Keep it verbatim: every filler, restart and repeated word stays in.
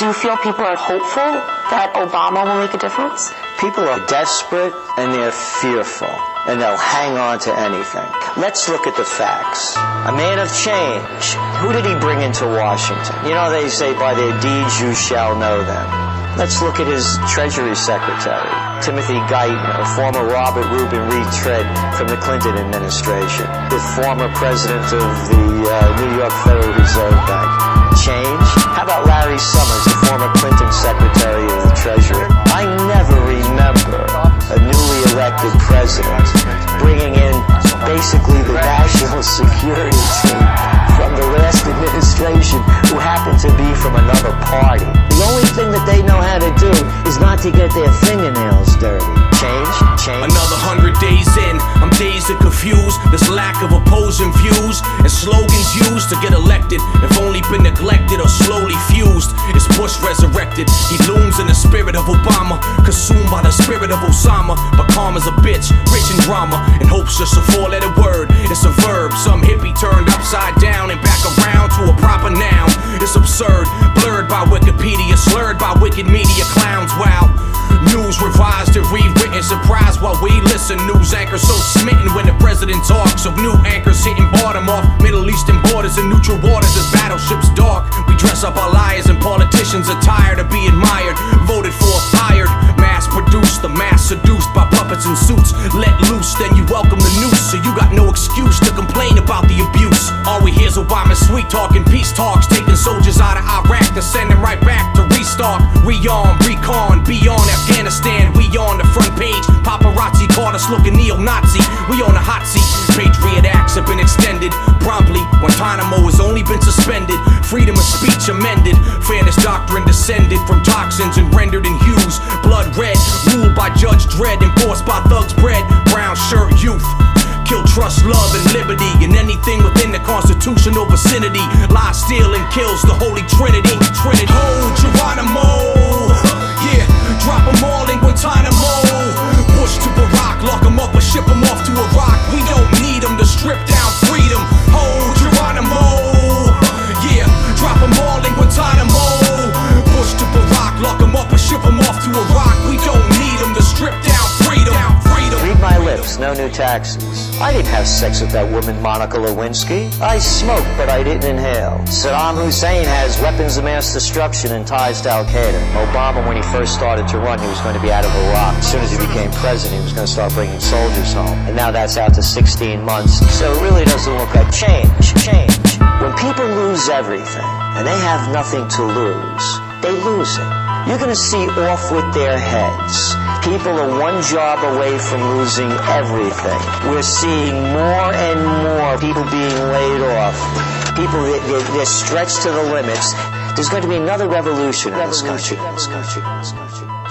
Do you feel people are hopeful that Obama will make a difference? People are desperate and they're fearful, and they'll hang on to anything. Let's look at the facts. A man of change. Who did he bring into Washington? You know, they say by their deeds you shall know them. Let's look at his Treasury Secretary, Timothy Geithner, former Robert Reuben Reed-Tread from the Clinton administration, the former president of the uh, New York Federal Reserve Bank. Change? How about Larry Summers, the former Clinton Secretary of the Treasury? I never remember a newly elected president bringing in basically the national security team from the last administration who happened to be from another party. The only thing that they know how to do is not to get their fingernails dirty. Change? Change? Another hundred days in, I'm dazed and confused. This lack of opposing views and slogans used to get elected have only been neglected or slowly fused. Is Bush resurrected? He looms in the spirit of Obama, consumed by the spirit of Osama, but calm as a bitch, rich in drama, and hope's just a four-letter word. It's a verb, some hippie turned upside down and back around to a proper noun. It's absurd, blurred by Wikipedia, slurred by wicked media clowns. Wow. News revised and rewritten, surprised while we listen. News anchors so smitten when the president talks of new anchors hitting bottom off Middle Eastern borders and neutral waters as battleships dark. We dress up our liars and politicians are tired of being mired, voted for, hired, mass produced, the mass seduced by puppets in suits. Let loose, then you welcome the noose, so you got no excuse to complain about the abuse. All we hear's Obama sweet talking, peace talks, taking soldiers out of Iraq to send them right back to restart, rearm, recon, beyond Afghanistan. We on the front page, paparazzi caught us looking neo-Nazi. We on the hot seat, Patriot Acts have been extended promptly. Guantanamo has only been suspended, freedom of speech amended, fairness doctrine descended from toxins and rendered in hues blood red, ruled by Judge Dredd, enforced by thugs bred, brown shirt youth. Kill trust, love, and liberty, and anything within the constitutional vicinity. Lies, steal, and kills the Holy Trinity. Trinity. Oh, Geronimo, yeah, drop them all in Guantanamo. Bush to Barack, lock them up or ship them off to Iraq. We don't need them to strip down freedom. Oh, Geronimo, yeah, drop them all in Guantanamo. Bush to Barack, lock them up or ship them off to Iraq. We don't need them to strip down freedom. Read my lips, no new taxes. I didn't have sex with that woman, Monica Lewinsky. I smoked, but I didn't inhale. Saddam Hussein has weapons of mass destruction and ties to Al-Qaeda. Obama, when he first started to run, he was going to be out of Iraq. As soon as he became president, he was going to start bringing soldiers home. And now that's out to sixteen months. So it really doesn't look like change. Change. When people lose everything, and they have nothing to lose, they lose it. You're going to see off with their heads. People are one job away from losing everything. We're seeing more and more people being laid off. People, they're, they're stretched to the limits. There's going to be another revolution in this country. In this country. In this country.